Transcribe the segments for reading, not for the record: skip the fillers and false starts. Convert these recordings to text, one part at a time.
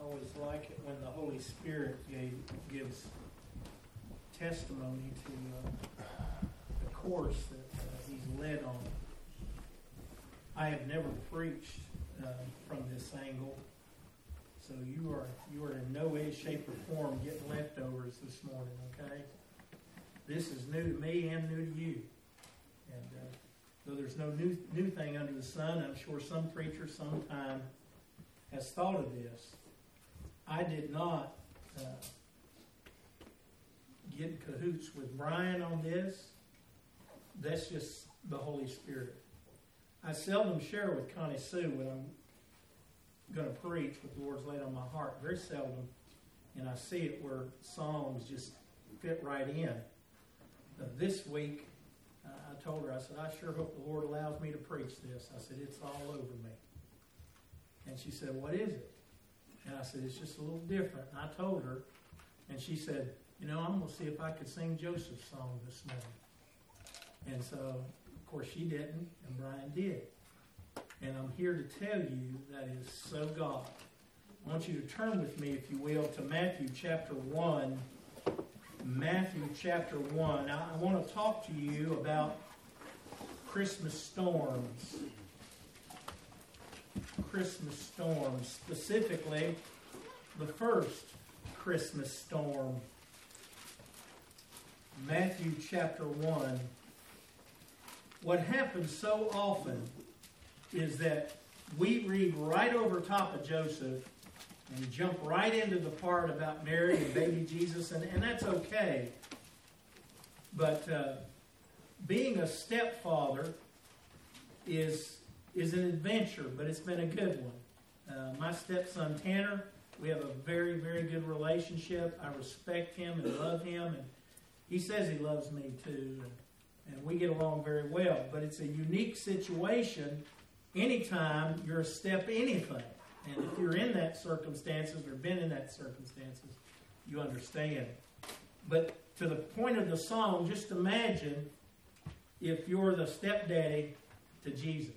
always like it when the Holy Spirit gives testimony to the course that He's led on. I have never preached from this angle, so you are in no way, shape, or form getting leftovers this morning. Okay, this is new to me and new to you, and though there's no new thing under the sun, I'm sure some preacher sometime has thought of this. I did not get in cahoots with Brian on this. That's just the Holy Spirit. I seldom share with Connie Sue what I'm going to preach, what the Lord's laid on my heart. Very seldom. And I see it where songs just fit right in. This week, I told her, I said, I sure hope the Lord allows me to preach this. I said, it's all over me. And she said, what is it? And I said, it's just a little different. And I told her, and she said, I'm going to see if I could sing Joseph's song this morning. And so, of course, she didn't, and Brian did. And I'm here to tell you that is so God. I want you to turn with me, if you will, to Matthew chapter 1. Matthew chapter 1. I want to talk to you about Christmas storms. Christmas storms. Specifically, the first Christmas storm. Matthew chapter 1. What happens so often is that we read right over top of Joseph and jump right into the part about Mary and baby Jesus, and that's okay. But being a stepfather is an adventure, but it's been a good one. My stepson Tanner, we have a very, very good relationship. I respect him and love him, and he says he loves me too, and we get along very well. But it's a unique situation anytime you're a step anything. And if you're in that circumstances or been in that circumstances, you understand. But to the point of the song, just imagine if you're the stepdaddy to Jesus.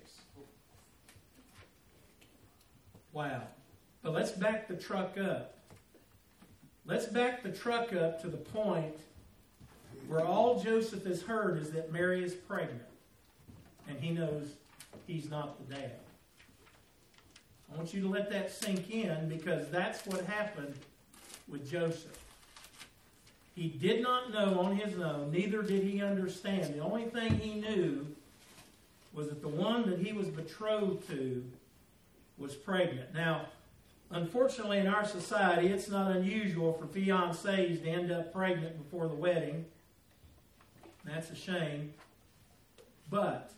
Wow. But let's back the truck up. Let's back the truck up to the point where all Joseph has heard is that Mary is pregnant. And he knows he's not the dad. I want you to let that sink in, because that's what happened with Joseph. He did not know on his own, neither did he understand. The only thing he knew was that the one that he was betrothed to was pregnant. Now, unfortunately in our society, it's not unusual for fiancés to end up pregnant before the wedding. That's a shame. But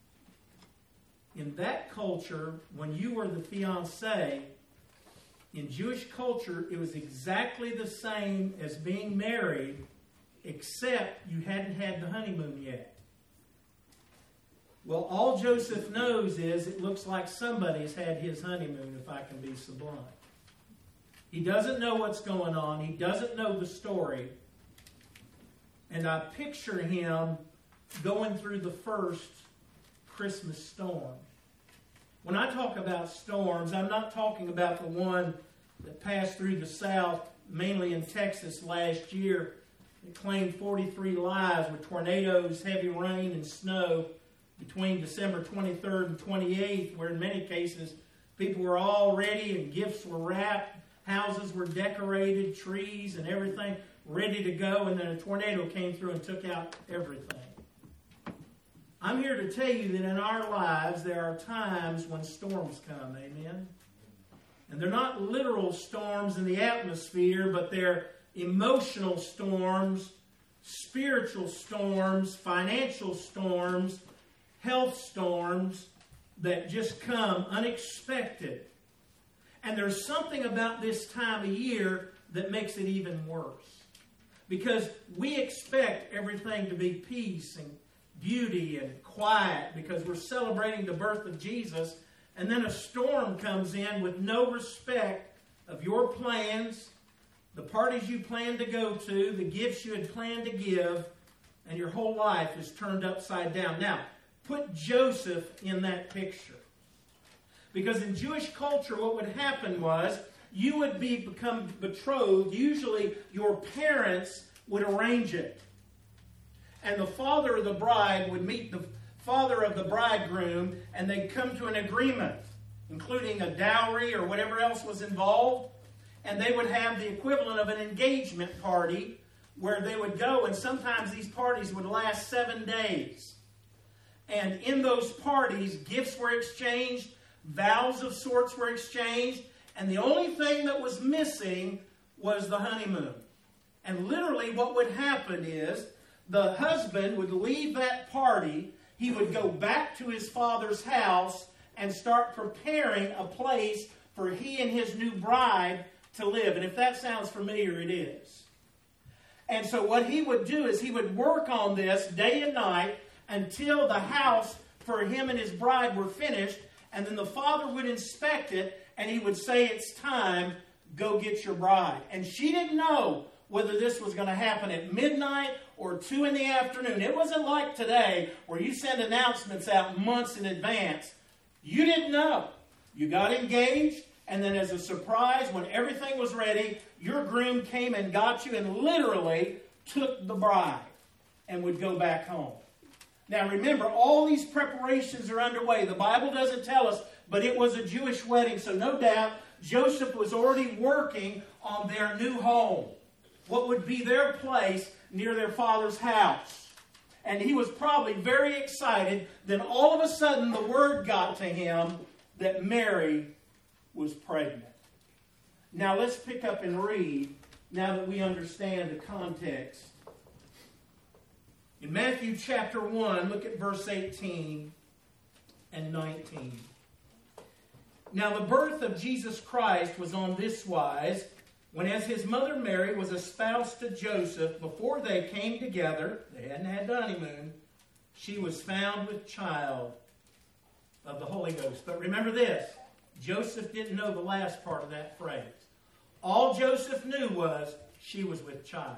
in that culture, when you were the fiancé, in Jewish culture, it was exactly the same as being married, except you hadn't had the honeymoon yet. Well, all Joseph knows is it looks like somebody's had his honeymoon, if I can be so blunt. He doesn't know what's going on. He doesn't know the story. And I picture him going through the first Christmas storm. When I talk about storms, I'm not talking about the one that passed through the South, mainly in Texas last year. It claimed 43 lives with tornadoes, heavy rain, and snow between December 23rd and 28th, where in many cases people were all ready and gifts were wrapped, houses were decorated, trees and everything ready to go, and then a tornado came through and took out everything. I'm here to tell you that in our lives there are times when storms come, amen? And they're not literal storms in the atmosphere, but they're emotional storms, spiritual storms, financial storms, health storms that just come unexpected. And there's something about this time of year that makes it even worse. Because we expect everything to be peace and beauty and quiet because we're celebrating the birth of Jesus, and then a storm comes in with no respect of your plans, the parties you planned to go to, the gifts you had planned to give, and your whole life is turned upside down. Now, put Joseph in that picture. Because in Jewish culture, what would happen was you would become betrothed, usually your parents would arrange it. And the father of the bride would meet the father of the bridegroom, and they'd come to an agreement, including a dowry or whatever else was involved. And they would have the equivalent of an engagement party where they would go, and sometimes these parties would last 7 days. And in those parties, gifts were exchanged, vows of sorts were exchanged, and the only thing that was missing was the honeymoon. And literally what would happen is the husband would leave that party, he would go back to his father's house and start preparing a place for he and his new bride to live. And if that sounds familiar, it is. And so what he would do is he would work on this day and night until the house for him and his bride were finished. And then the father would inspect it and he would say, it's time, go get your bride. And she didn't know whether this was going to happen at midnight or 2 in the afternoon. It wasn't like today where you send announcements out months in advance. You didn't know. You got engaged, and then as a surprise, when everything was ready, your groom came and got you and literally took the bride and would go back home. Now remember, all these preparations are underway. The Bible doesn't tell us, but it was a Jewish wedding, so no doubt Joseph was already working on their new home. What would be their place near their father's house. And he was probably very excited. Then all of a sudden the word got to him that Mary was pregnant. Now let's pick up and read, now that we understand the context. In Matthew chapter 1, look at verse 18 and 19. Now the birth of Jesus Christ was on this wise, when as his mother Mary was espoused to Joseph, before they came together, they hadn't had the honeymoon, she was found with child of the Holy Ghost. But remember this, Joseph didn't know the last part of that phrase. All Joseph knew was she was with child.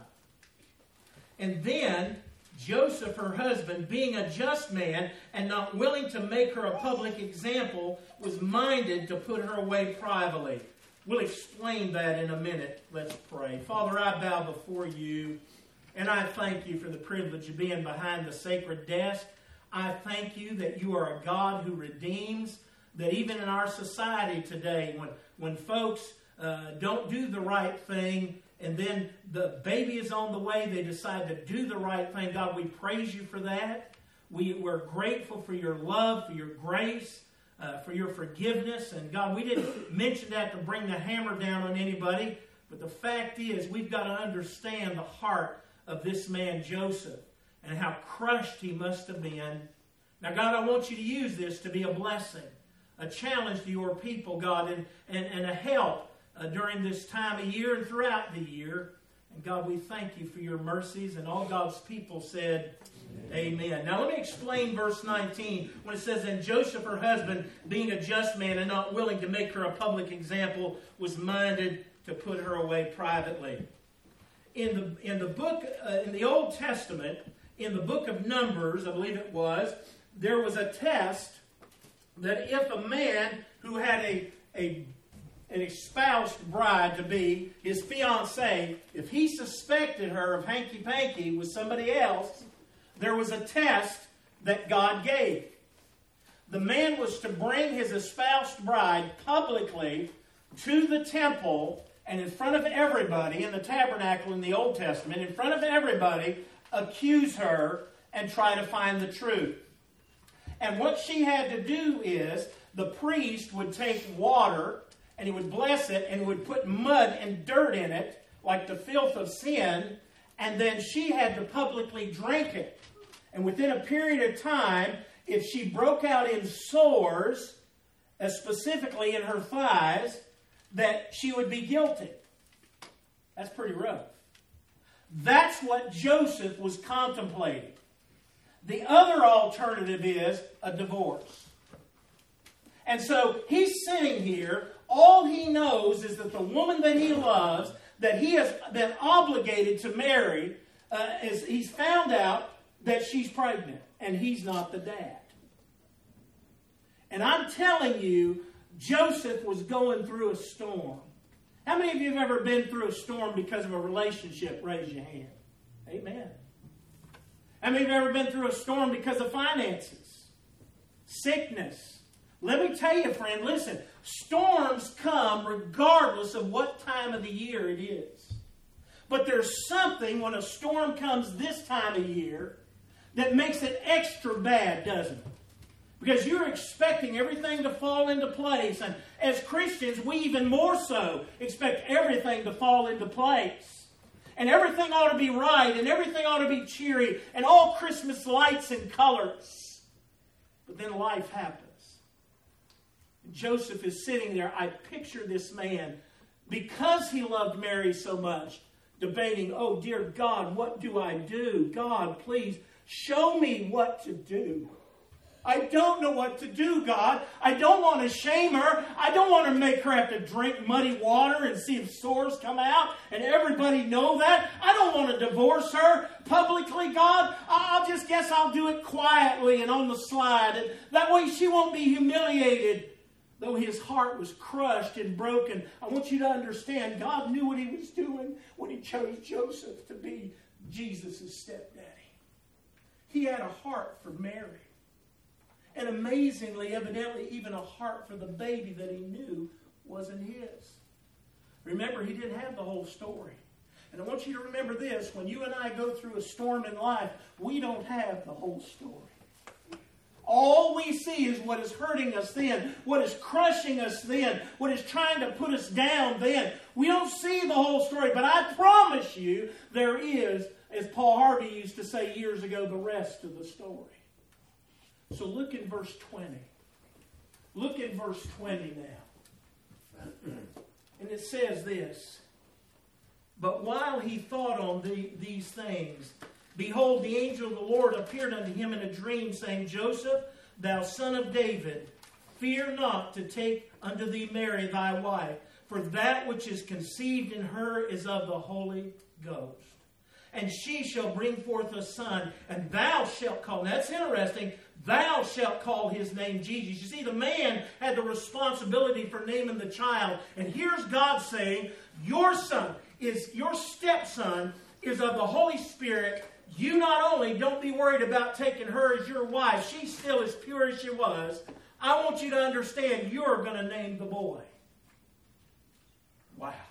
And then Joseph, her husband, being a just man and not willing to make her a public example, was minded to put her away privately. We'll explain that in a minute. Let's pray. Father, I bow before you, and I thank you for the privilege of being behind the sacred desk. I thank you that you are a God who redeems, that even in our society today, when folks don't do the right thing, and then the baby is on the way, they decide to do the right thing. God, we praise you for that. We're grateful for your love, for your grace, for your forgiveness. And God, we didn't mention that to bring the hammer down on anybody, but the fact is we've got to understand the heart of this man Joseph and how crushed he must have been. Now, God, I want you to use this to be a blessing, a challenge to your people, God, and a help during this time of year and throughout the year. And God, we thank you for your mercies. And all God's people said, Amen. Now let me explain verse 19 when it says, and Joseph, her husband, being a just man and not willing to make her a public example, was minded to put her away privately. In the Old Testament, in the book of Numbers, I believe it was, there was a test that if a man who had an espoused bride to be, his fiancée, if he suspected her of hanky-panky with somebody else, there was a test that God gave. The man was to bring his espoused bride publicly to the temple and in front of everybody in the tabernacle in the Old Testament, in front of everybody, accuse her and try to find the truth. And what she had to do is the priest would take water and he would bless it and he would put mud and dirt in it like the filth of sin, and then she had to publicly drink it. And within a period of time, if she broke out in sores, specifically in her thighs, that she would be guilty. That's pretty rough. That's what Joseph was contemplating. The other alternative is a divorce. And so he's sitting here. All he knows is that the woman that he loves, that he has been obligated to marry, he's found out that she's pregnant, and he's not the dad. And I'm telling you, Joseph was going through a storm. How many of you have ever been through a storm because of a relationship? Raise your hand. Amen. How many have ever been through a storm because of finances? Sickness? Let me tell you, friend, listen. Storms come regardless of what time of the year it is. But there's something when a storm comes this time of year that makes it extra bad, doesn't it? Because you're expecting everything to fall into place. And as Christians, we even more so expect everything to fall into place. And everything ought to be right, and everything ought to be cheery, and all Christmas lights and colors. But then life happens. Joseph is sitting there. I picture this man, because he loved Mary so much, debating, oh dear God, what do I do? God, please show me what to do. I don't know what to do, God. I don't want to shame her. I don't want to make her have to drink muddy water and see if sores come out and everybody know that. I don't want to divorce her publicly, God. I'll just guess I'll do it quietly and on the slide. And that way she won't be humiliated. Though his heart was crushed and broken, I want you to understand God knew what he was doing when he chose Joseph to be Jesus' stepdaddy. He had a heart for Mary. And amazingly, evidently, even a heart for the baby that he knew wasn't his. Remember, he didn't have the whole story. And I want you to remember this. When you and I go through a storm in life, we don't have the whole story. All we see is what is hurting us then, what is crushing us then, what is trying to put us down then. We don't see the whole story, but I promise you there is, as Paul Harvey used to say years ago, the rest of the story. So look in verse 20. Look in verse 20 now. And it says this. But while he thought on these things, behold, the angel of the Lord appeared unto him in a dream, saying, Joseph, thou son of David, fear not to take unto thee Mary thy wife, for that which is conceived in her is of the Holy Ghost. And she shall bring forth a son, and thou shalt call. Now that's interesting. Thou shalt call his name Jesus. You see, the man had the responsibility for naming the child. And here's God saying, your son is, your stepson is of the Holy Spirit. You not only don't be worried about taking her as your wife. She's still as pure as she was. I want you to understand you're going to name the boy. Wow.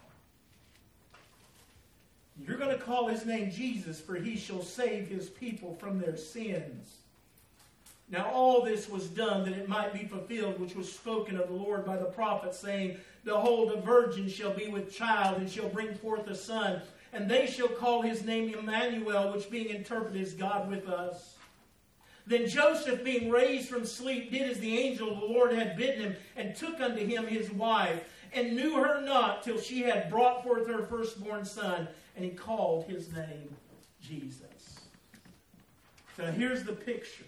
You're going to call his name Jesus, for he shall save his people from their sins. Now all this was done that it might be fulfilled, which was spoken of the Lord by the prophet, saying, behold, a virgin shall be with child, and shall bring forth a son, and they shall call his name Emmanuel, which being interpreted is God with us. Then Joseph, being raised from sleep, did as the angel of the Lord had bidden him, and took unto him his wife, and knew her not till she had brought forth her firstborn son, and he called his name Jesus. So here's the picture.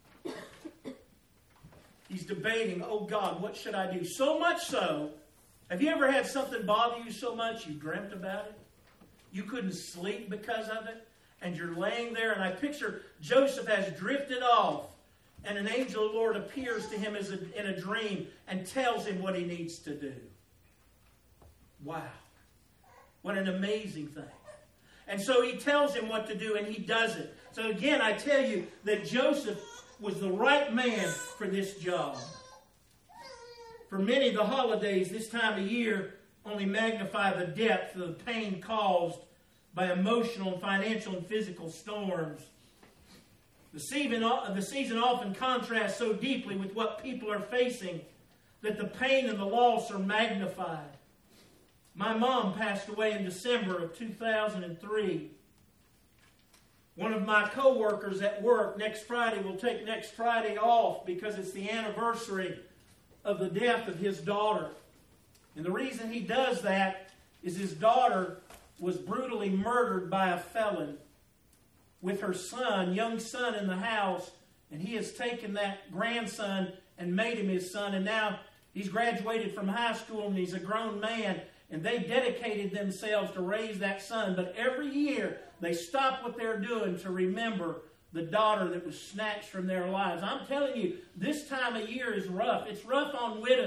He's debating, oh God, what should I do? So much so, have you ever had something bother you so much you dreamt about it? You couldn't sleep because of it? And you're laying there, and I picture Joseph has drifted off, and an angel of the Lord appears to him in a dream and tells him what he needs to do. Wow. What an amazing thing. And so he tells him what to do, and he does it. So again, I tell you that Joseph was the right man for this job. For many, the holidays this time of year only magnify the depth of the pain caused by emotional and financial and physical storms. The season often contrasts so deeply with what people are facing that the pain and the loss are magnified. My mom passed away in December of 2003. One of my co-workers at work next Friday will take next Friday off because it's the anniversary of the death of his daughter. And the reason he does that is his daughter was brutally murdered by a felon with her son, young son, in the house. And he has taken that grandson and made him his son. And now he's graduated from high school and he's a grown man. And they dedicated themselves to raise that son. But every year they stop what they're doing to remember the daughter that was snatched from their lives. I'm telling you, this time of year is rough. It's rough on widows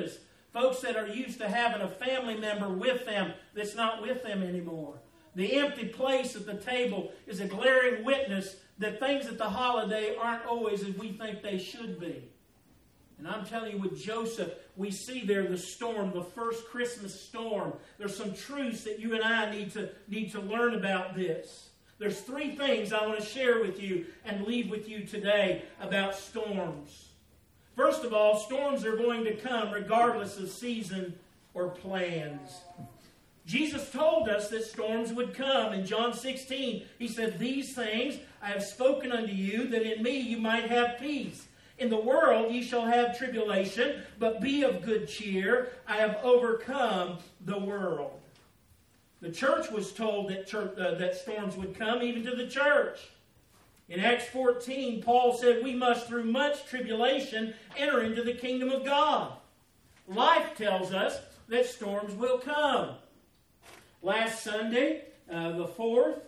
Folks that are used to having a family member with them that's not with them anymore. The empty place at the table is a glaring witness that things at the holiday aren't always as we think they should be. And I'm telling you, with Joseph, we see there the storm, the first Christmas storm. There's some truths that you and I need to learn about this. There's 3 things I want to share with you and leave with you today about storms. First of all, storms are going to come regardless of season or plans. Jesus told us that storms would come. In John 16, He said, "These things I have spoken unto you, that in me you might have peace. In the world ye shall have tribulation, but be of good cheer. I have overcome the world." The church was told that storms would come, even to the church. In Acts 14, Paul said, "We must through much tribulation enter into the kingdom of God." Life tells us that storms will come. Last Sunday, the 4th,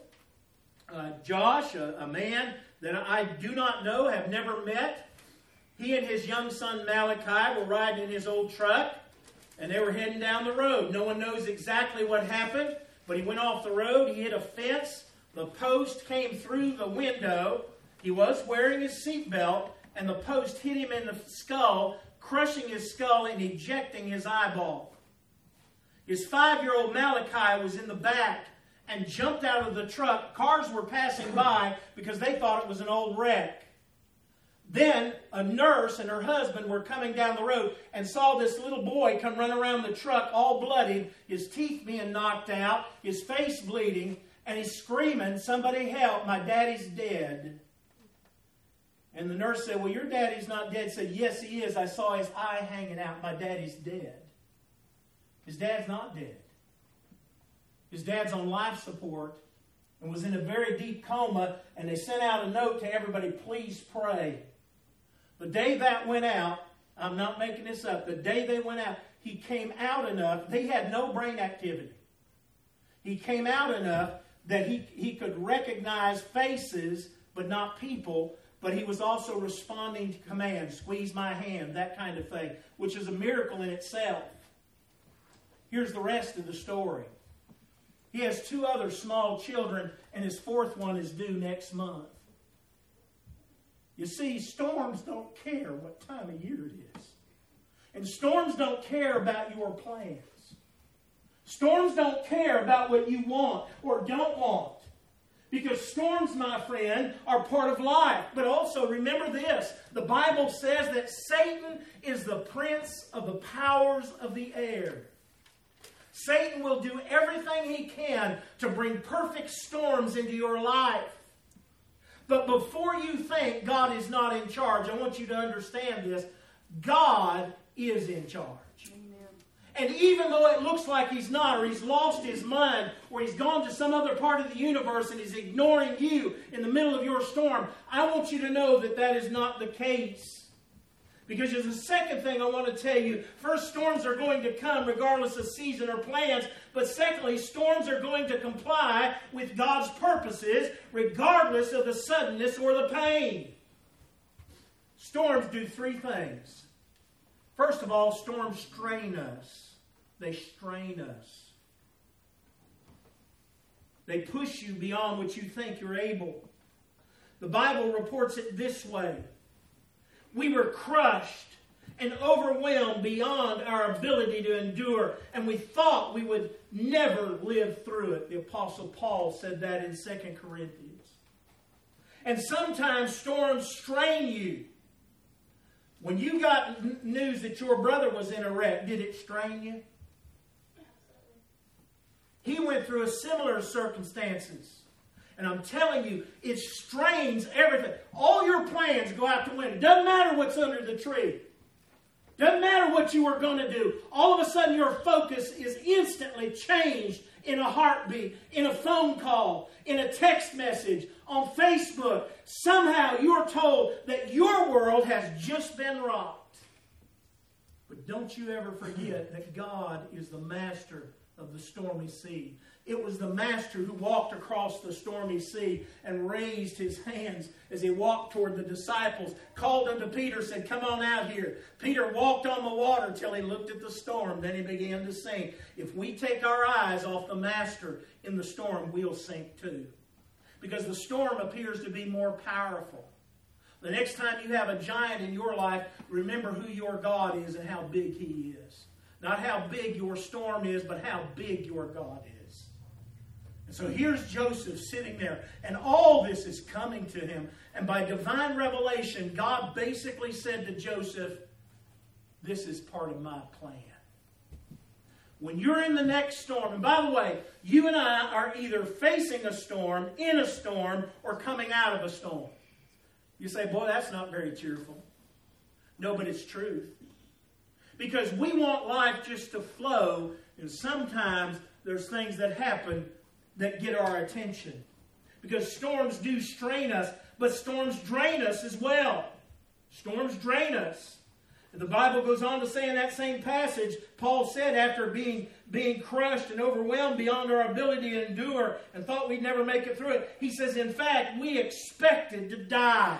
Josh, a man that I do not know, have never met, he and his young son Malachi were riding in his old truck, and they were heading down the road. No one knows exactly what happened, but he went off the road, he hit a fence, the post came through the window, he was wearing his seatbelt, and the post hit him in the skull, crushing his skull and ejecting his eyeball. His 5-year-old Malachi was in the back and jumped out of the truck. Cars were passing by because they thought it was an old wreck. Then a nurse and her husband were coming down the road and saw this little boy come run around the truck all bloodied, his teeth being knocked out, his face bleeding, and he's screaming, "Somebody help, my daddy's dead." And the nurse said, "Well, your daddy's not dead." He said, "Yes, he is. I saw his eye hanging out. My daddy's dead." His dad's not dead. His dad's on life support and was in a very deep coma, and they sent out a note to everybody, "Please pray." The day that went out, I'm not making this up, the day they went out, he came out enough, they had no brain activity. He came out enough that he could recognize faces, but not people, but he was also responding to commands, "Squeeze my hand," that kind of thing, which is a miracle in itself. Here's the rest of the story. He has 2 other small children, and his 4th one is due next month. You see, storms don't care what time of year it is. And storms don't care about your plans. Storms don't care about what you want or don't want. Because storms, my friend, are part of life. But also remember this. The Bible says that Satan is the prince of the powers of the air. Satan will do everything he can to bring perfect storms into your life. But before you think God is not in charge, I want you to understand this. God is in charge. Amen. And even though it looks like He's not, or He's lost His mind, or He's gone to some other part of the universe and He's ignoring you in the middle of your storm, I want you to know that that is not the case. Because there's a second thing I want to tell you. First, storms are going to come regardless of season or plans. But secondly, storms are going to comply with God's purposes regardless of the suddenness or the pain. Storms do 3 things. First of all, storms strain us. They strain us. They push you beyond what you think you're able. The Bible reports it this way. We were crushed and overwhelmed beyond our ability to endure, and we thought we would never live through it. The Apostle Paul said that in 2 Corinthians. And sometimes storms strain you. When you got news that your brother was in a wreck, did it strain you? He went through a similar circumstances. And I'm telling you, it strains everything. All your plans go out the window. Doesn't matter what's under the tree. Doesn't matter what you were going to do. All of a sudden your focus is instantly changed in a heartbeat, in a phone call, in a text message, on Facebook. Somehow you're told that your world has just been rocked. But don't you ever forget that God is the master of the stormy sea. It was the Master who walked across the stormy sea and raised his hands as he walked toward the disciples, called unto Peter, said, come on out here. Peter walked on the water till he looked at the storm. Then he began to sink. If we take our eyes off the Master in the storm, we'll sink too. Because the storm appears to be more powerful. The next time you have a giant in your life, remember who your God is and how big He is. Not how big your storm is, but how big your God is. So here's Joseph sitting there, and all this is coming to him. And by divine revelation, God basically said to Joseph, this is part of my plan. When you're in the next storm, and by the way, you and I are either facing a storm, in a storm, or coming out of a storm. You say, boy, that's not very cheerful. No, but it's truth. Because we want life just to flow, and sometimes there's things that happen that get our attention. Because storms do strain us, but storms drain us as well. Storms drain us. And the Bible goes on to say in that same passage, Paul said after being crushed and overwhelmed beyond our ability to endure and thought we'd never make it through it, he says, in fact, we expected to die.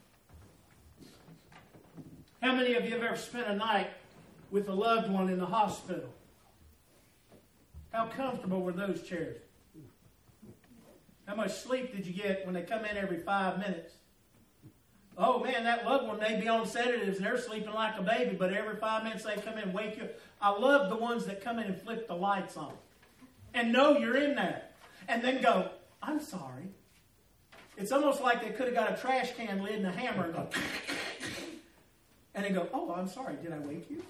How many of you have ever spent a night with a loved one in the hospital? How comfortable were those chairs? How much sleep did you get when they come in every 5 minutes? Oh man, that loved one may be on sedatives and they're sleeping like a baby, but every 5 minutes they come in and wake you up. I love the ones that come in and flip the lights on and know you're in there and then go, I'm sorry. It's almost like they could have got a trash can lid and a hammer and go, and they go, oh, I'm sorry, did I wake you?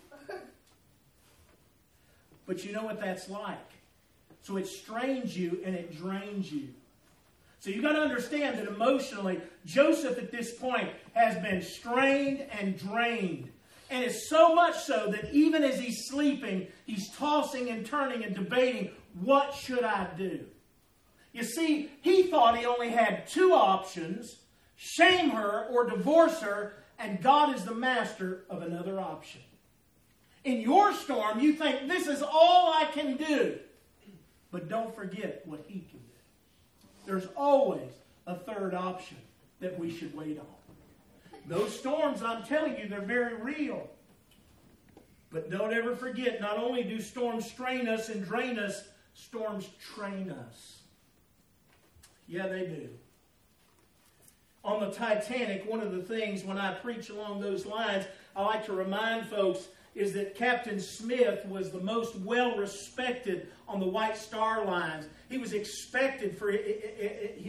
But you know what that's like. So it strains you and it drains you. So you've got to understand that emotionally, Joseph at this point has been strained and drained. And it's so much so that even as he's sleeping, he's tossing and turning and debating, what should I do? You see, he thought he only had two options, shame her or divorce her, and God is the master of another option. In your storm, you think, this is all I can do. But don't forget what He can do. There's always a third option that we should wait on. Those storms, I'm telling you, they're very real. But don't ever forget, not only do storms strain us and drain us, storms train us. Yeah, they do. On the Titanic, one of the things when I preach along those lines, I like to remind folks is that Captain Smith was the most well-respected on the White Star Lines. He was expected for he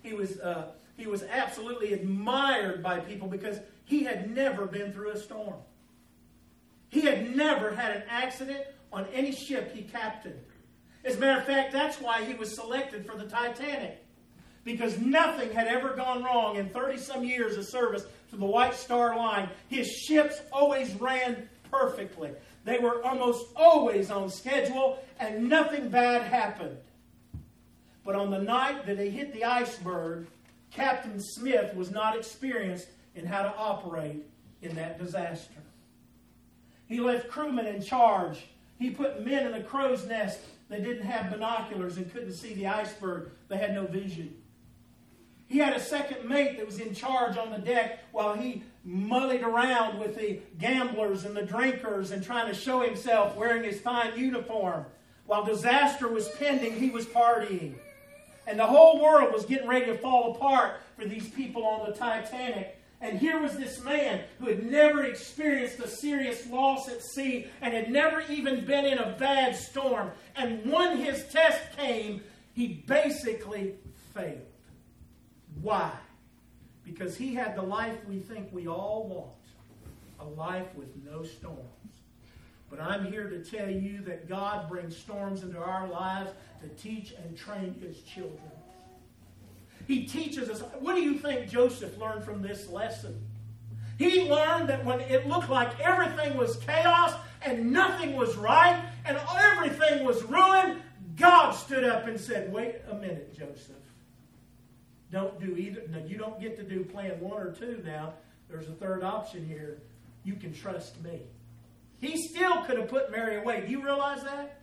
was absolutely admired by people because he had never been through a storm. He had never had an accident on any ship he captained. As a matter of fact, that's why he was selected for the Titanic. Because nothing had ever gone wrong in 30-some years of service to the White Star Line. His ships always ran perfectly. They were almost always on schedule, and nothing bad happened. But on the night that they hit the iceberg, Captain Smith was not experienced in how to operate in that disaster. He left crewmen in charge. He put men in a crow's nest that didn't have binoculars and couldn't see the iceberg. They had no vision. He had a second mate that was in charge on the deck while he mullied around with the gamblers and the drinkers and trying to show himself wearing his fine uniform. While disaster was pending, he was partying. And the whole world was getting ready to fall apart for these people on the Titanic. And here was this man who had never experienced a serious loss at sea and had never even been in a bad storm. And when his test came, he basically failed. Why? Because he had the life we think we all want. A life with no storms. But I'm here to tell you that God brings storms into our lives to teach and train His children. He teaches us. What do you think Joseph learned from this lesson? He learned that when it looked like everything was chaos and nothing was right and everything was ruined, God stood up and said, wait a minute, Joseph. Don't do either. No, you don't get to do plan 1 or 2 now. There's a third option here. You can trust me. He still could have put Mary away. Do you realize that?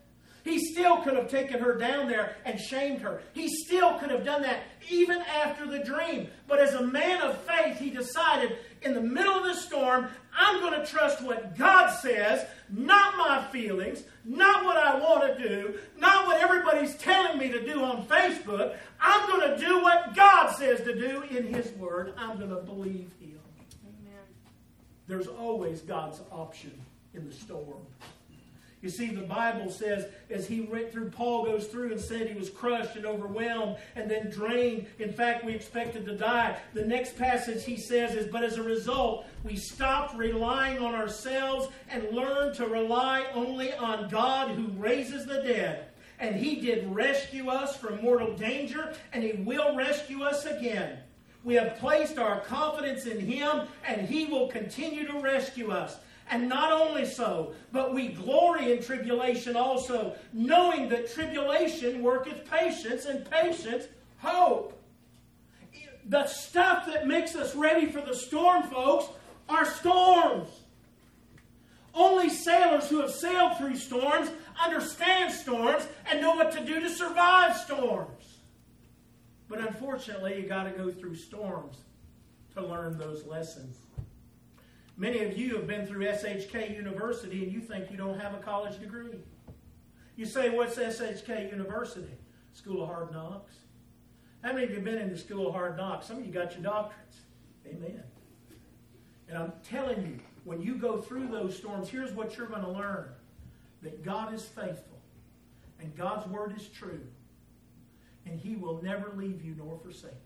He still could have taken her down there and shamed her. He still could have done that even after the dream. But as a man of faith, he decided in the middle of the storm, I'm going to trust what God says, not my feelings, not what I want to do, not what everybody's telling me to do on Facebook. I'm going to do what God says to do in His Word. I'm going to believe Him. Amen. There's always God's option in the storm. You see, the Bible says, as he went through, Paul goes through and said he was crushed and overwhelmed and then drained. In fact, we expected to die. The next passage he says is, but as a result, we stopped relying on ourselves and learned to rely only on God who raises the dead. And He did rescue us from mortal danger, and He will rescue us again. We have placed our confidence in Him, and He will continue to rescue us. And not only so, but we glory in tribulation also, knowing that tribulation worketh patience, and patience hope. The stuff that makes us ready for the storm, folks, are storms. Only sailors who have sailed through storms understand storms and know what to do to survive storms. But unfortunately, you got to go through storms to learn those lessons. Many of you have been through SHK University and you think you don't have a college degree. You say, what's SHK University? School of Hard Knocks. How many of you have been in the School of Hard Knocks? Some of you got your doctorates. Amen. And I'm telling you, when you go through those storms, here's what you're going to learn. That God is faithful. And God's Word is true. And He will never leave you nor forsake you.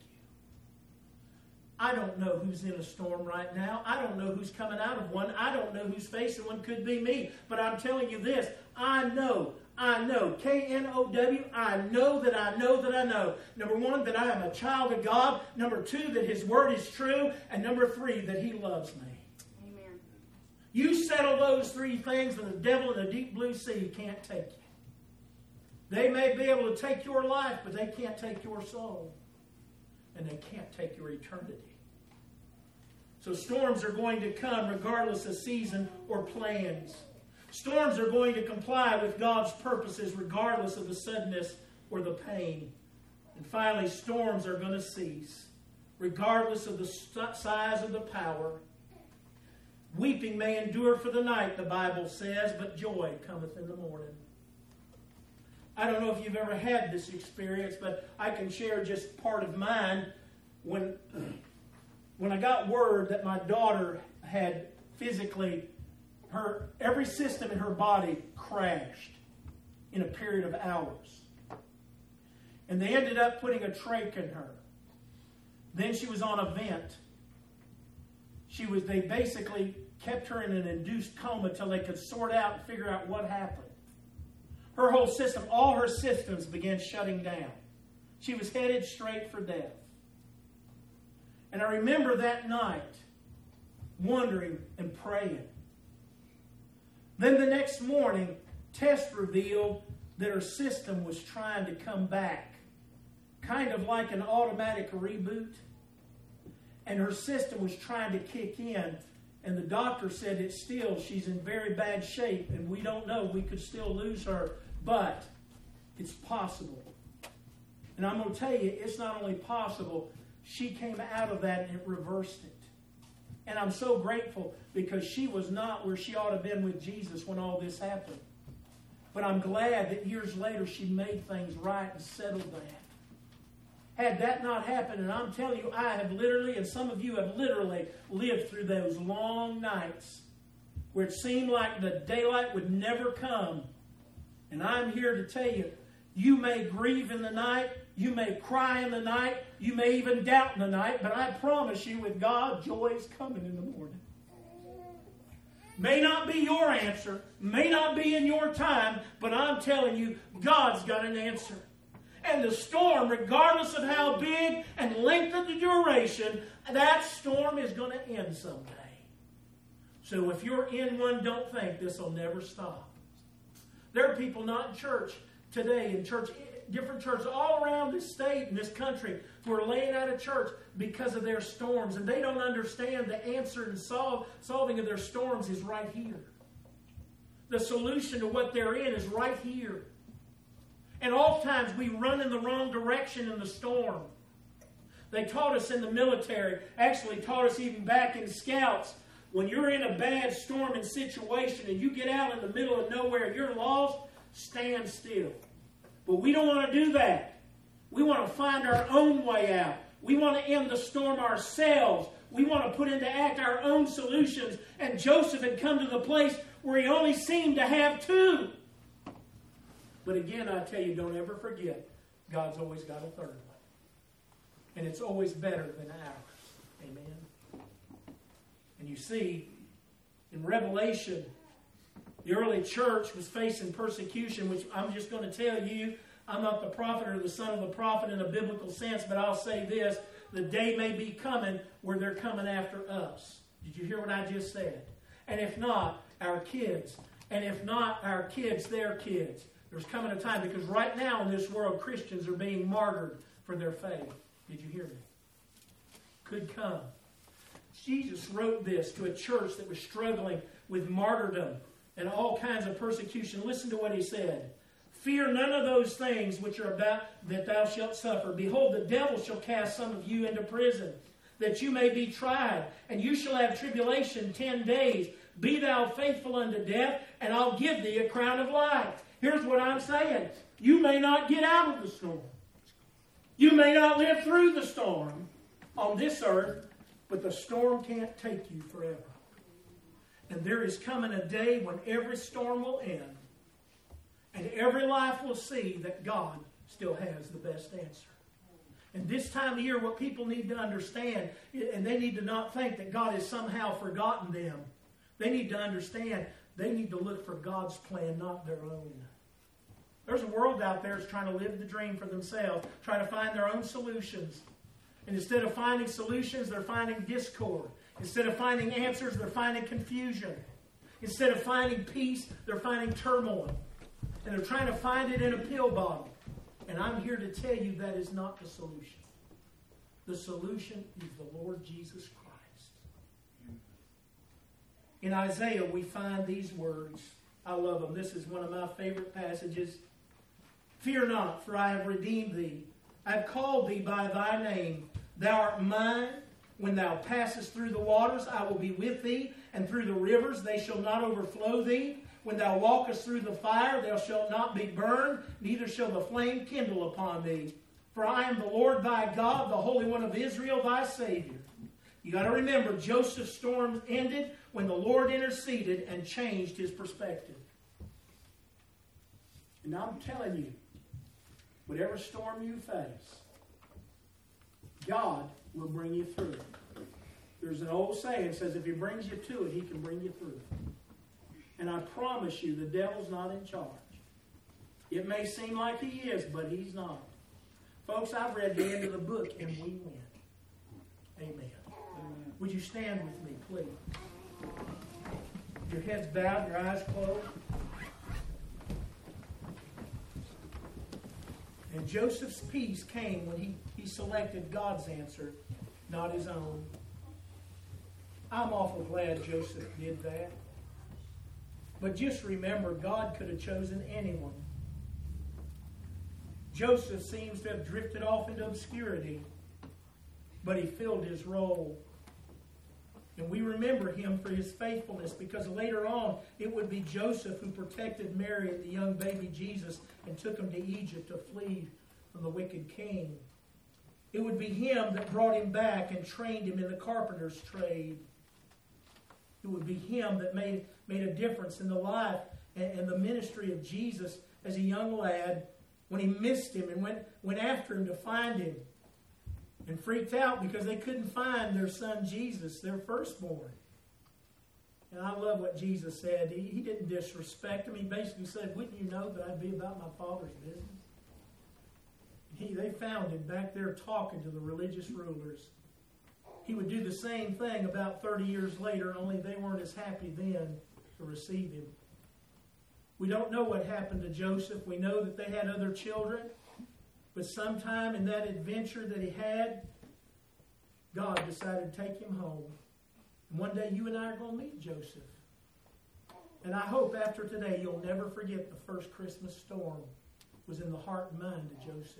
I don't know who's in a storm right now. I don't know who's coming out of one. I don't know who's facing one. Could be me. But I'm telling you this. I know. K-N-O-W. I know that I know that I know. Number one, that I am a child of God. Number two, that His Word is true. And number three, that He loves me. Amen. You settle those three things and the devil in the deep blue sea can't take you. They may be able to take your life, but they can't take your soul. And they can't take your eternity. So storms are going to come regardless of season or plans. Storms are going to comply with God's purposes regardless of the suddenness or the pain. And finally, storms are going to cease regardless of the size or the power. Weeping may endure for the night, the Bible says, but joy cometh in the morning. I don't know if you've ever had this experience, but I can share just part of mine. When I got word that my daughter had physically, every system in her body crashed in a period of hours. And they ended up putting a trach in her. Then she was on a vent. They basically kept her in an induced coma till they could sort out and figure out what happened. Her whole system, all her systems began shutting down. She was headed straight for death. And I remember that night wondering and praying. Then the next morning, tests revealed that her system was trying to come back. Kind of like an automatic reboot. And her system was trying to kick in. And the doctor said she's in very bad shape and we don't know. We could still lose her. But it's possible. And I'm going to tell you, it's not only possible, she came out of that and it reversed it. And I'm so grateful because she was not where she ought to have been with Jesus when all this happened. But I'm glad that years later she made things right and settled that. Had that not happened, and I'm telling you, I have literally, and some of you have literally lived through those long nights where it seemed like the daylight would never come. And I'm here to tell you, you may grieve in the night, you may cry in the night, you may even doubt in the night, but I promise you with God, joy is coming in the morning. May not be your answer, may not be in your time, but I'm telling you, God's got an answer. And the storm, regardless of how big and length of the duration, that storm is going to end someday. So if you're in one, don't think this will never stop. There are people not in church today, in different churches all around this state and this country who are laying out of church because of their storms. And they don't understand the answer and solving of their storms is right here. The solution to what they're in is right here. And oftentimes we run in the wrong direction in the storm. They taught us in the military, actually taught us even back in Scouts, when you're in a bad storming situation and you get out in the middle of nowhere and you're lost, stand still. But we don't want to do that. We want to find our own way out. We want to end the storm ourselves. We want to put into act our own solutions. And Joseph had come to the place where he only seemed to have two. But again, I tell you, don't ever forget, God's always got a third one. And it's always better than ours. Amen. And you see, in Revelation, the early church was facing persecution, which I'm just going to tell you, I'm not the prophet or the son of the prophet in a biblical sense, but I'll say this, the day may be coming where they're coming after us. Did you hear what I just said? And if not, our kids. And if not our kids, their kids. There's coming a time, because right now in this world, Christians are being martyred for their faith. Did you hear me? Could come. Jesus wrote this to a church that was struggling with martyrdom and all kinds of persecution. Listen to what he said. Fear none of those things which are about that thou shalt suffer. Behold, the devil shall cast some of you into prison, that you may be tried, and you shall have tribulation 10 days. Be thou faithful unto death, and I'll give thee a crown of life. Here's what I'm saying. You may not get out of the storm. You may not live through the storm on this earth, but the storm can't take you forever. And there is coming a day when every storm will end, and every life will see that God still has the best answer. And this time of year, what people need to understand, and they need to not think that God has somehow forgotten them. They need to understand they need to look for God's plan, not their own. There's a world out there that's trying to live the dream for themselves, trying to find their own solutions. And instead of finding solutions, they're finding discord. Instead of finding answers, they're finding confusion. Instead of finding peace, they're finding turmoil. And they're trying to find it in a pill bottle. And I'm here to tell you that is not the solution. The solution is the Lord Jesus Christ. In Isaiah, we find these words. I love them. This is one of my favorite passages. Fear not, for I have redeemed thee. I have called thee by thy name. Thou art mine. When thou passest through the waters, I will be with thee, and through the rivers they shall not overflow thee. When thou walkest through the fire, thou shalt not be burned, neither shall the flame kindle upon thee. For I am the Lord thy God, the Holy One of Israel, thy Savior. You got to remember, Joseph's storm ended when the Lord interceded and changed his perspective. And I'm telling you, whatever storm you face, God will bring you through it. There's an old saying that says if he brings you to it, he can bring you through it. And I promise you, the devil's not in charge. It may seem like he is, but he's not. Folks, I've read the end of the book, and we win. Amen. Would you stand with me, please? Your heads bowed, your eyes closed. And Joseph's peace came when he selected God's answer, not his own. I'm awful glad Joseph did that. But just remember, God could have chosen anyone. Joseph seems to have drifted off into obscurity, but he filled his role. And we remember him for his faithfulness, because later on it would be Joseph who protected Mary and the young baby Jesus and took him to Egypt to flee from the wicked king. It would be him that brought him back and trained him in the carpenter's trade. It would be him that made a difference in the life and the ministry of Jesus as a young lad when he missed him and went after him to find him and freaked out because they couldn't find their son Jesus, their firstborn. And I love what Jesus said. He didn't disrespect him. He basically said, wouldn't you know that I'd be about my Father's business? They found him back there talking to the religious rulers. He would do the same thing about 30 years later, only they weren't as happy then to receive him. We don't know what happened to Joseph. We know that they had other children. But sometime in that adventure that he had, God decided to take him home. And one day you and I are going to meet Joseph. And I hope after today you'll never forget the first Christmas storm was in the heart and mind of Joseph.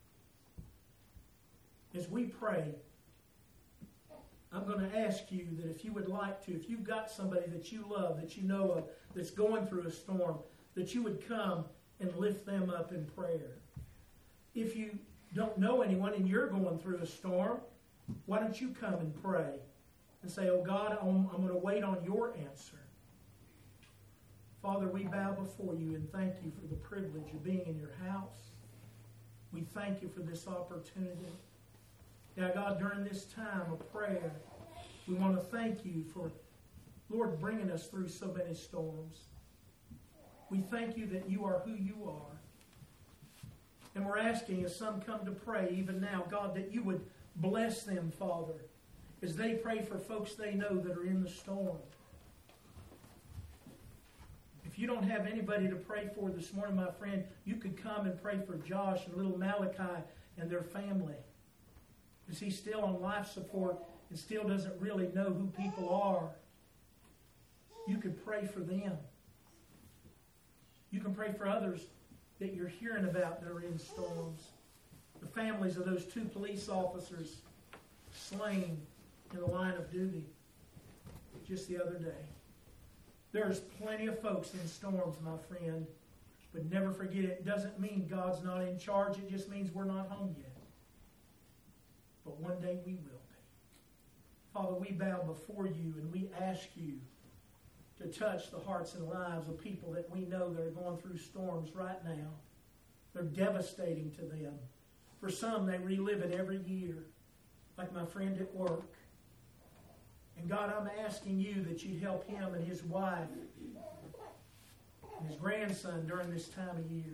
As we pray, I'm going to ask you that if you would like to, if you've got somebody that you love, that you know of, that's going through a storm, that you would come and lift them up in prayer. If you don't know anyone and you're going through a storm, why don't you come and pray and say, oh God, I'm going to wait on your answer. Father, we bow before you and thank you for the privilege of being in your house. We thank you for this opportunity. Now, God, during this time of prayer, we want to thank you for, Lord, bringing us through so many storms. We thank you that you are who you are. And we're asking, as some come to pray even now, God, that you would bless them, Father, as they pray for folks they know that are in the storm. If you don't have anybody to pray for this morning, my friend, you could come and pray for Josh and little Malachi and their family. Because he's still on life support and still doesn't really know who people are. You could pray for them. You can pray for others that you're hearing about that are in storms. The families of those 2 police officers slain in the line of duty just the other day. There's plenty of folks in storms, my friend. But never forget, it doesn't mean God's not in charge. It just means we're not home yet. But one day we will be. Father, we bow before you and we ask you to touch the hearts and lives of people that we know that are going through storms right now. They're devastating to them. For some, they relive it every year, like my friend at work. And God, I'm asking you that you'd help him and his wife and his grandson during this time of year.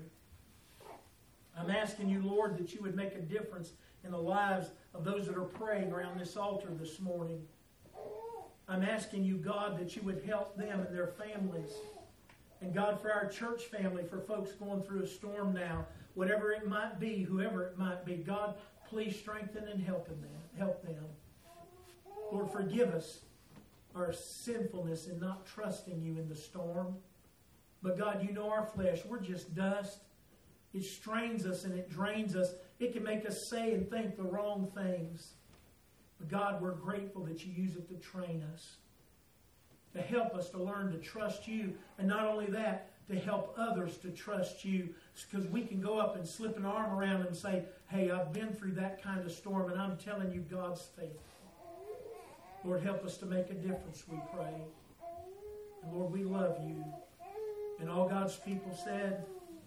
I'm asking you, Lord, that you would make a difference in the lives of those that are praying around this altar this morning. I'm asking you, God, that you would help them and their families. And God, for our church family, for folks going through a storm now, whatever it might be, whoever it might be, God, please strengthen and help them. Lord, forgive us our sinfulness in not trusting you in the storm. But God, you know our flesh. We're just dust. It strains us and it drains us. It can make us say and think the wrong things. But God, we're grateful that you use it to train us, to help us to learn to trust you. And not only that, to help others to trust you. Because we can go up and slip an arm around and say, hey, I've been through that kind of storm and I'm telling you God's faithful. Lord, help us to make a difference, we pray. And Lord, we love you. And all God's people said,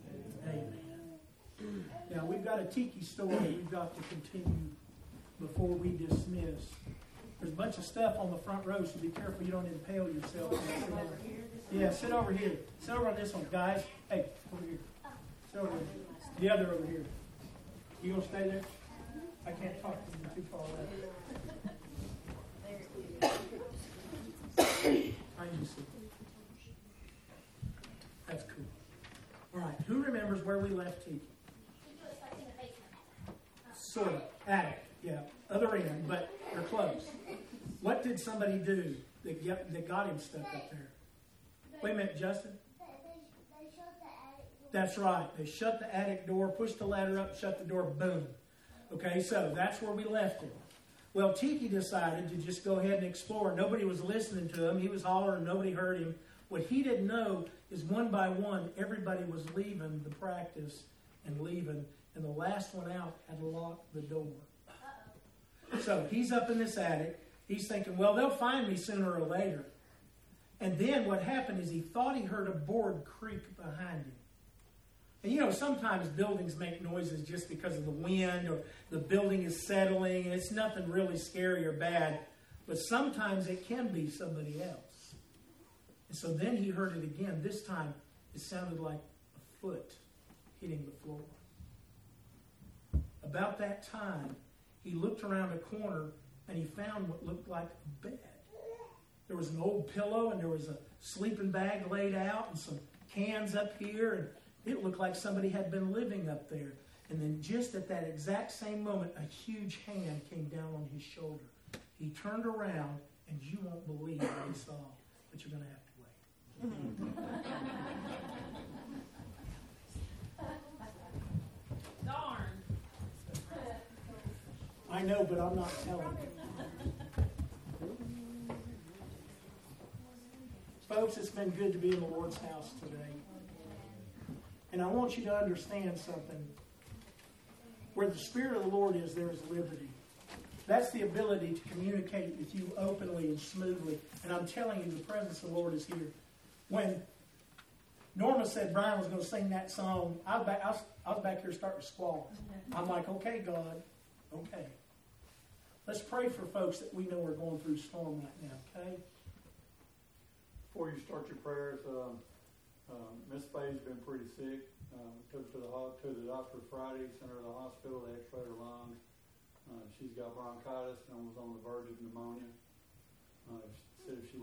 Amen. Now, we've got a tiki story we've got to continue before we dismiss. There's a bunch of stuff on the front row, so be careful you don't impale yourself. Yeah, sit over here. Sit over on this one, guys. Hey, over here. Sit over here. The other over here. You gonna stay there? I can't talk to you too far away. I can see. That's cool. All right. Who remembers where we left Tiki? Sort of. Attic. Yeah. Other end, but they're close. What did somebody do that got him stuck up there? Wait a minute, Justin. They shut the attic door. That's right. They shut the attic door, pushed the ladder up, shut the door, boom. Okay, so that's where we left him. Well, Tiki decided to just go ahead and explore. Nobody was listening to him. He was hollering. Nobody heard him. What he didn't know is one by one, everybody was leaving the practice and leaving. And the last one out had locked the door. So he's up in this attic. He's thinking, well, they'll find me sooner or later. And then what happened is he thought he heard a board creak behind him. And you know, sometimes buildings make noises just because of the wind or the building is settling and it's nothing really scary or bad. But sometimes it can be somebody else. And so then he heard it again. This time it sounded like a foot hitting the floor. About that time, he looked around a corner and he found what looked like a bed. There was an old pillow and there was a sleeping bag laid out and some cans up here, and it looked like somebody had been living up there. And then just at that exact same moment, a huge hand came down on his shoulder. He turned around, and you won't believe what he saw, but you're going to have to wait. I know, but I'm not telling you. Folks, it's been good to be in the Lord's house today. And I want you to understand something. Where the Spirit of the Lord is, there is liberty. That's the ability to communicate with you openly and smoothly. And I'm telling you, the presence of the Lord is here. When Norma said Brian was going to sing that song, I was back here starting to squall. I'm like, okay, God, okay. Let's pray for folks that we know are going through a storm right now, okay? Before you start your prayers, Miss Faye's been pretty sick. Took her to the doctor Friday, sent her to the hospital, they x-rayed her lungs. She's got bronchitis and was on the verge of pneumonia. Said if she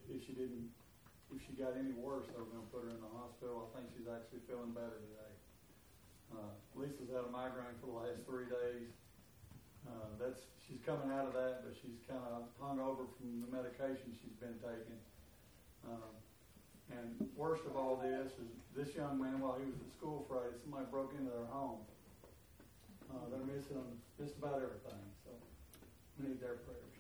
got any worse, they were going to put her in the hospital. I think she's actually feeling better today. Lisa's had a migraine for the last 3 days. She's coming out of that, but she's kind of hung over from the medication she's been taking. And worst of all this is this young man, while he was at school Friday, somebody broke into their home. They're missing just about everything, so we need their prayers.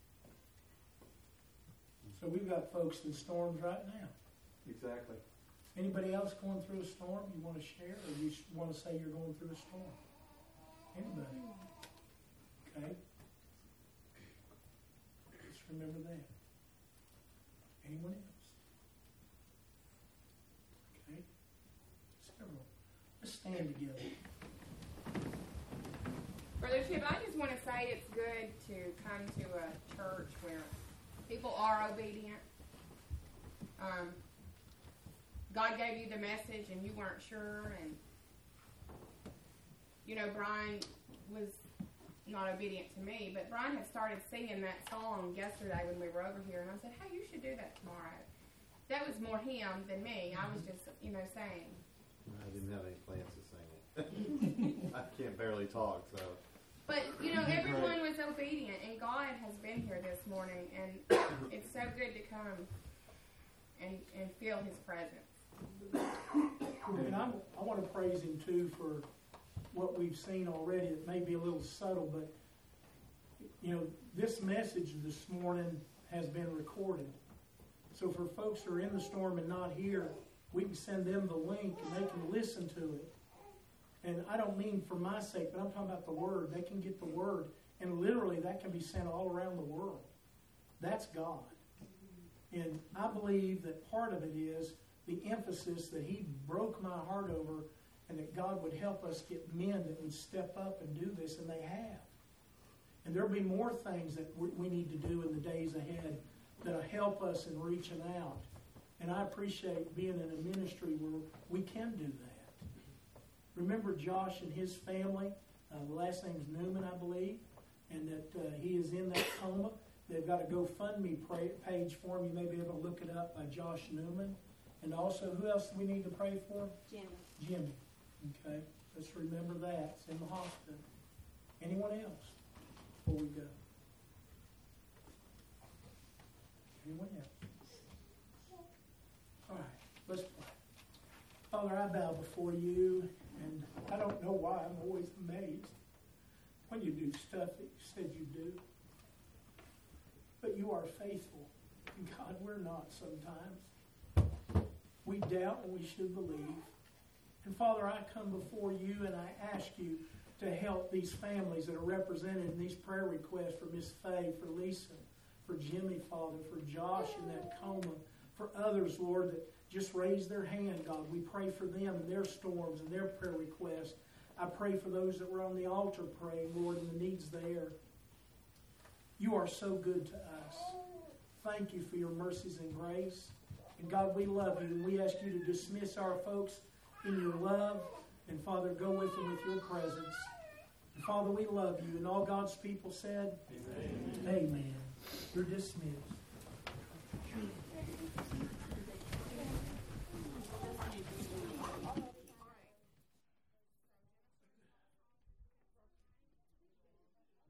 So we've got folks in storms right now. Exactly. Anybody else going through a storm you want to share, or you want to say you're going through a storm? Anybody? Okay. Just remember that. Anyone else? Okay. Several. Let's stand together. Brother Chip, I just want to say it's good to come to a church where people are obedient. God gave you the message and you weren't sure, and Brian was not obedient to me, but Brian had started singing that song yesterday when we were over here, and I said, hey, you should do that tomorrow. That was more him than me. I was just, saying. I didn't have any plans to sing it. I can't barely talk, so. But, everyone was obedient, and God has been here this morning, and it's so good to come and feel His presence. And I want to praise Him, too, for what we've seen already. It may be a little subtle, but, this message this morning has been recorded. So for folks who are in the storm and not here, we can send them the link, and they can listen to it. And I don't mean for my sake, but I'm talking about the Word. They can get the Word, and literally that can be sent all around the world. That's God. And I believe that part of it is the emphasis that He broke my heart over, and that God would help us get men that would step up and do this, and they have. And there'll be more things that we need to do in the days ahead that'll help us in reaching out. And I appreciate being in a ministry where we can do that. Remember Josh and his family? The last name's Newman, I believe, and that he is in that coma. They've got a GoFundMe page for him. You may be able to look it up by Josh Newman. And also, who else do we need to pray for? Jimmy. Okay, let's remember that. It's in the hospital. Anyone else before we go? Anyone else? All right, let's pray. Father, I bow before you, and I don't know why I'm always amazed when you do stuff that you said you do. But you are faithful. And God, we're not sometimes. We doubt when we should believe. And Father, I come before you and I ask you to help these families that are represented in these prayer requests for Miss Faye, for Lisa, for Jimmy, Father, for Josh in that coma, for others, Lord, that just raise their hand, God. We pray for them and their storms and their prayer requests. I pray for those that were on the altar praying, Lord, and the needs there. You are so good to us. Thank you for your mercies and grace. And God, we love you, and we ask you to dismiss our folks in your love. And Father, go with them with your presence. And Father, we love you. And all God's people said, Amen. Amen. You're dismissed.